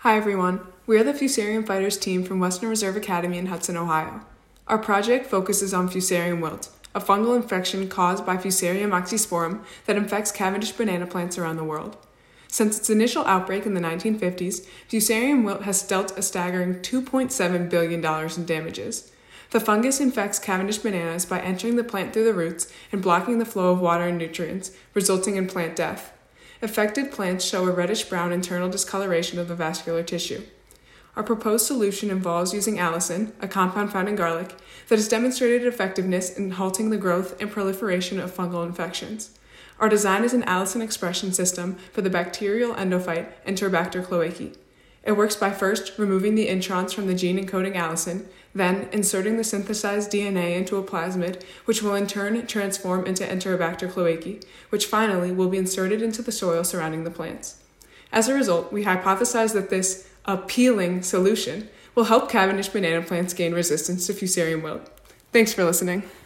Hi everyone, we are the Fusarium Fighters team from Western Reserve Academy in Hudson, Ohio. Our project focuses on Fusarium wilt, a fungal infection caused by Fusarium oxysporum that infects Cavendish banana plants around the world. Since its initial outbreak in the 1950s, Fusarium wilt has dealt a staggering $2.7 billion in damages. The fungus infects Cavendish bananas by entering the plant through the roots and blocking the flow of water and nutrients, resulting in plant death. Affected plants show a reddish-brown internal discoloration of the vascular tissue. Our proposed solution involves using allicin, a compound found in garlic, that has demonstrated effectiveness in halting the growth and proliferation of fungal infections. Our design is an allicin expression system for the bacterial endophyte Enterobacter cloacae. It works by first removing the introns from the gene encoding allicin, then inserting the synthesized DNA into a plasmid, which will in turn transform into Enterobacter cloacae, which finally will be inserted into the soil surrounding the plants. As a result, we hypothesize that this appealing solution will help Cavendish banana plants gain resistance to Fusarium wilt. Thanks for listening.